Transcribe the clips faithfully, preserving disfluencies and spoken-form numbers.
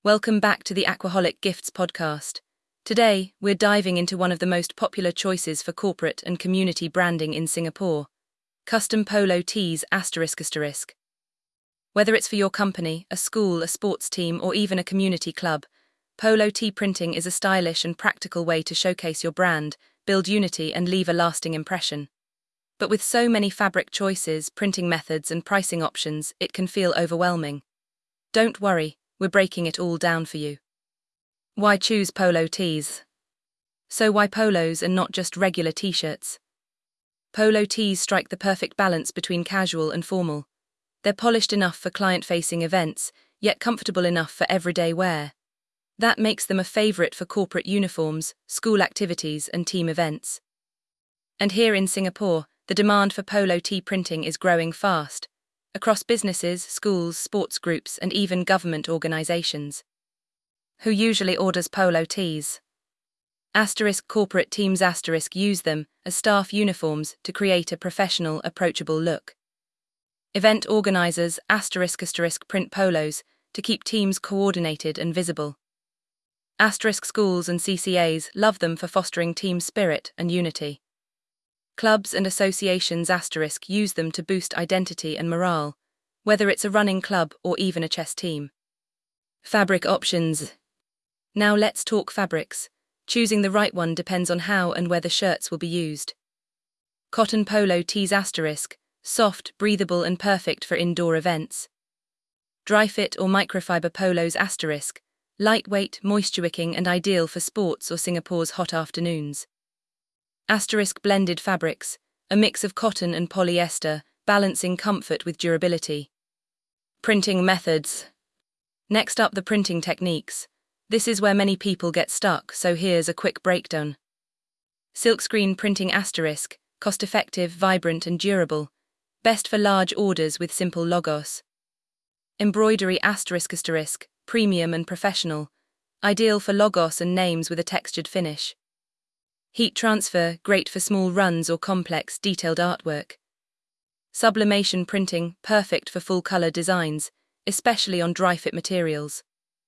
Welcome back to the Aquaholic Gifts podcast. Today, we're diving into one of the most popular choices for corporate and community branding in Singapore: custom polo tees asterisk asterisk. Whether it's for your company, a school, a sports team, or even a community club, polo tee printing is a stylish and practical way to showcase your brand, build unity, and leave a lasting impression. But with so many fabric choices, printing methods, and pricing options, it can feel overwhelming. Don't worry, we're breaking it all down for you. Why choose polo tees? So why polos and not just regular t-shirts? Polo tees strike the perfect balance between casual and formal. They're polished enough for client-facing events, yet comfortable enough for everyday wear. That makes them a favorite for corporate uniforms, school activities, and team events. And here in Singapore, the demand for polo tee printing is growing fast, across businesses, schools, sports groups, and even government organizations. Who usually orders polo tees? Asterisk corporate teams asterisk use them as staff uniforms to create a professional, approachable look. Event organizers asterisk asterisk print polos to keep teams coordinated and visible. Asterisk schools and C C As love them for fostering team spirit and unity. Clubs and associations asterisk use them to boost identity and morale, whether it's a running club or even a chess team. Fabric options. Now let's talk fabrics. Choosing the right one depends on how and where the shirts will be used. Cotton polo tees asterisk, soft, breathable, and perfect for indoor events. Dry fit or microfiber polos asterisk, lightweight, moisture-wicking, and ideal for sports or Singapore's hot afternoons. Asterisk blended fabrics, a mix of cotton and polyester, balancing comfort with durability. Printing methods. Next up, the printing techniques. This is where many people get stuck, so here's a quick breakdown. Silkscreen printing asterisk, cost-effective, vibrant, and durable, best for large orders with simple logos. Embroidery asterisk asterisk, premium and professional, ideal for logos and names with a textured finish. Heat transfer, great for small runs or complex, detailed artwork. Sublimation printing, perfect for full-color designs, especially on dry-fit materials.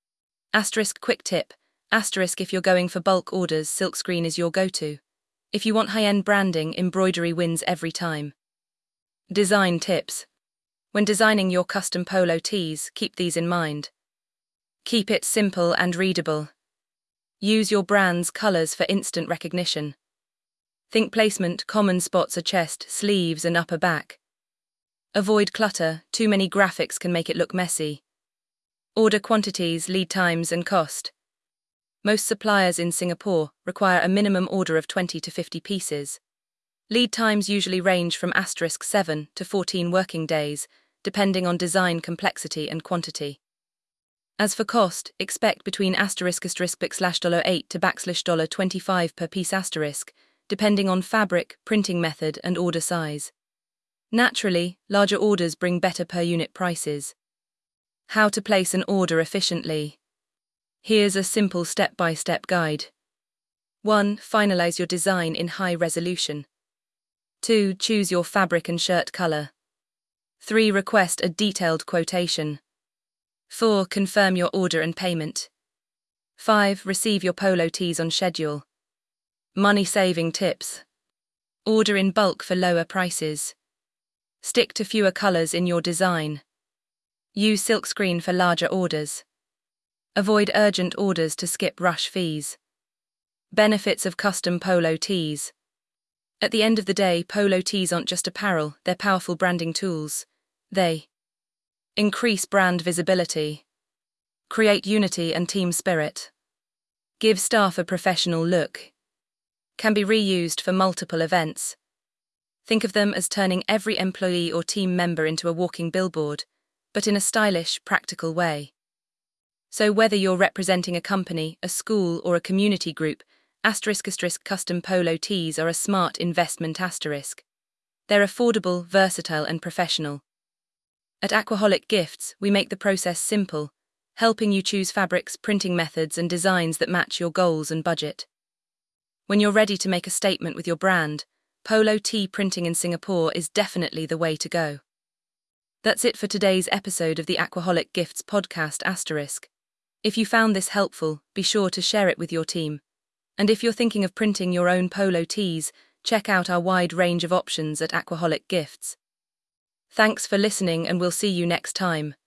Asterisk quick tip, asterisk if you're going for bulk orders, silkscreen is your go-to. If you want high-end branding, embroidery wins every time. Design tips. When designing your custom polo tees, keep these in mind. Keep it simple and readable. Use your brand's colors for instant recognition. Think placement, common spots are chest, sleeves, and upper back. Avoid clutter, too many graphics can make it look messy. Order quantities, lead times, and cost. Most suppliers in Singapore require a minimum order of twenty to fifty pieces. Lead times usually range from asterisk seven to fourteen working days, depending on design complexity and quantity. As for cost, expect between asterisk asterisk backslash dollar eight to backslash dollar twenty-five per piece asterisk, depending on fabric, printing method, and order size. Naturally, larger orders bring better per unit prices. How to place an order efficiently. Here's a simple step-by-step guide. one. Finalize your design in high resolution. two. Choose your fabric and shirt color. three. Request a detailed quotation. four. Confirm your order and payment. five. Receive your polo tees on schedule. Money-saving tips. Order in bulk for lower prices. Stick to fewer colors in your design. Use silkscreen for larger orders. Avoid urgent orders to skip rush fees. Benefits of custom polo tees. At the end of the day, polo tees aren't just apparel, they're powerful branding tools. They increase brand visibility, create unity and team spirit, give staff a professional look, can be reused for multiple events. Think of them as turning every employee or team member into a walking billboard, but in a stylish, practical way. So whether you're representing a company, a school, or a community group, asterisk asterisk custom polo tees are a smart investment asterisk. They're affordable, versatile, and professional. At Aquaholic Gifts, we make the process simple, helping you choose fabrics, printing methods, and designs that match your goals and budget. When you're ready to make a statement with your brand, polo tee printing in Singapore is definitely the way to go. That's it for today's episode of the Aquaholic Gifts podcast asterisk. If you found this helpful, be sure to share it with your team. And if you're thinking of printing your own polo tees, check out our wide range of options at Aquaholic Gifts. Thanks for listening, and we'll see you next time.